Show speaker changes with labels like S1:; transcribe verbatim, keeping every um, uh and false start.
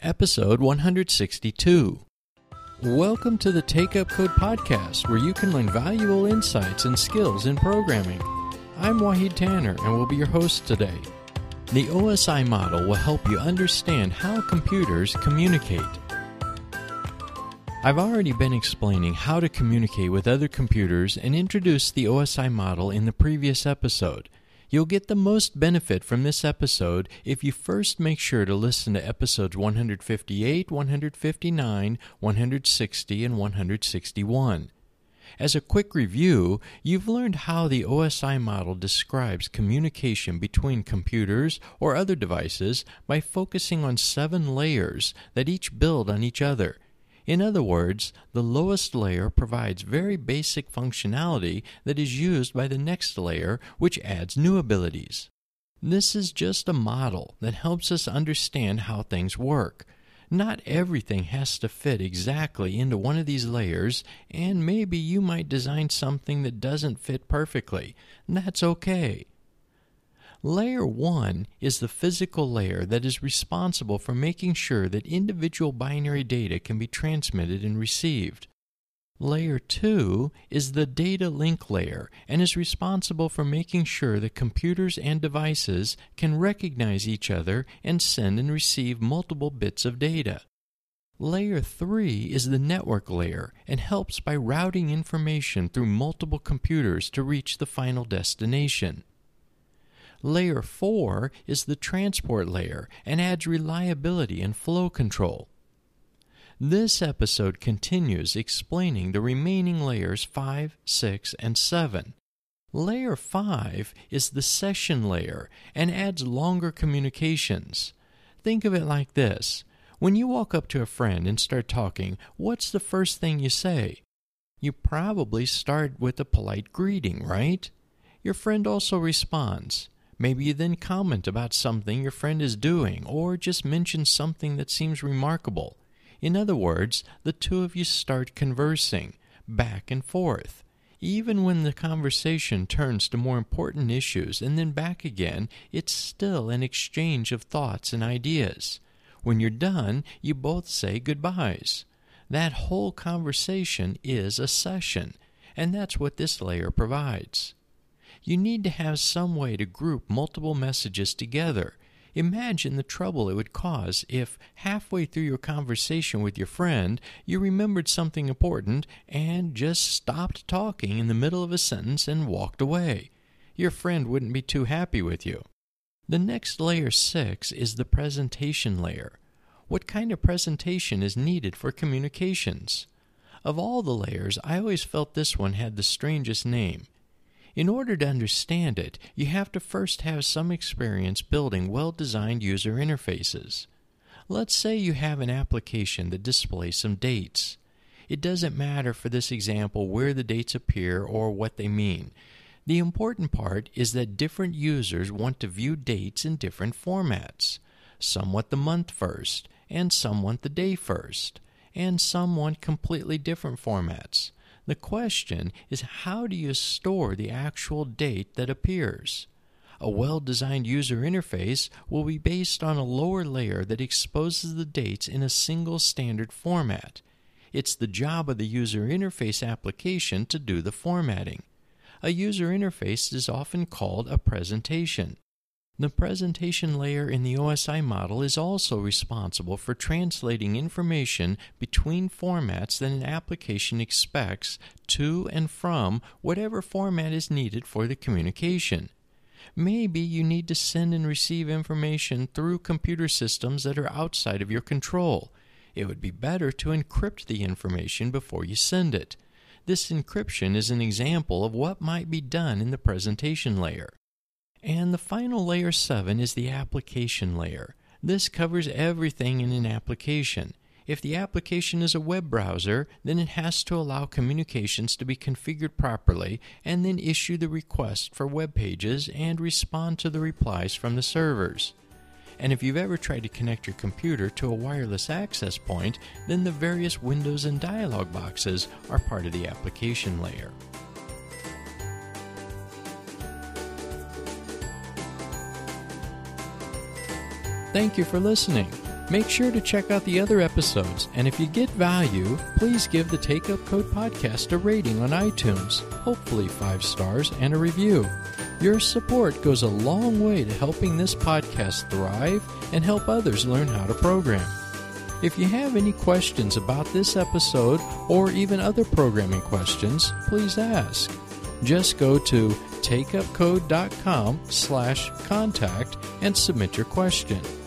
S1: Episode one hundred sixty-two. Welcome to the Take Up Code podcast, where you can learn valuable insights and skills in programming. I'm Wahid Tanner, and will be your host today. The O S I model will help you understand how computers communicate. I've already been explaining how to communicate with other computers and introduced the O S I model in the previous episode. You'll get the most benefit from this episode if you first make sure to listen to episodes one hundred fifty-eight, one hundred fifty-nine, one hundred sixty, and one hundred sixty-one. As a quick review, you've learned how the O S I model describes communication between computers or other devices by focusing on seven layers that each build on each other. In other words, the lowest layer provides very basic functionality that is used by the next layer, which adds new abilities. This is just a model that helps us understand how things work. Not everything has to fit exactly into one of these layers, and maybe you might design something that doesn't fit perfectly. That's okay. Layer one is the physical layer that is responsible for making sure that individual binary data can be transmitted and received. Layer two is the data link layer and is responsible for making sure that computers and devices can recognize each other and send and receive multiple bits of data. Layer three is the network layer and helps by routing information through multiple computers to reach the final destination. Layer four is the transport layer and adds reliability and flow control. This episode continues explaining the remaining layers five, six, and seven. Layer five is the session layer and adds longer communications. Think of it like this. When you walk up to a friend and start talking, what's the first thing you say? You probably start with a polite greeting, right? Your friend also responds. Maybe you then comment about something your friend is doing or just mention something that seems remarkable. In other words, the two of you start conversing, back and forth. Even when the conversation turns to more important issues and then back again, it's still an exchange of thoughts and ideas. When you're done, you both say goodbyes. That whole conversation is a session, and that's what this layer provides. You need to have some way to group multiple messages together. Imagine the trouble it would cause if halfway through your conversation with your friend, you remembered something important and just stopped talking in the middle of a sentence and walked away. Your friend wouldn't be too happy with you. The next layer six is the presentation layer. What kind of presentation is needed for communications? Of all the layers, I always felt this one had the strangest name. In order to understand it, you have to first have some experience building well-designed user interfaces. Let's say you have an application that displays some dates. It doesn't matter for this example where the dates appear or what they mean. The important part is that different users want to view dates in different formats. Some want the month first, and some want the day first, and some want completely different formats. The question is, how do you store the actual date that appears? A well-designed user interface will be based on a lower layer that exposes the dates in a single standard format. It's the job of the user interface application to do the formatting. A user interface is often called a presentation. The presentation layer in the O S I model is also responsible for translating information between formats that an application expects to and from whatever format is needed for the communication. Maybe you need to send and receive information through computer systems that are outside of your control. It would be better to encrypt the information before you send it. This encryption is an example of what might be done in the presentation layer. And the final layer seven is the application layer. This covers everything in an application. If the application is a web browser, then it has to allow communications to be configured properly and then issue the request for web pages and respond to the replies from the servers. And if you've ever tried to connect your computer to a wireless access point, then the various windows and dialog boxes are part of the application layer. Thank you for listening. Make sure to check out the other episodes, and if you get value, please give the Take Up Code podcast a rating on iTunes, hopefully five stars, and a review. Your support goes a long way to helping this podcast thrive and help others learn how to program. If you have any questions about this episode or even other programming questions, please ask. Just go to takeupcode.com slash contact and submit your question.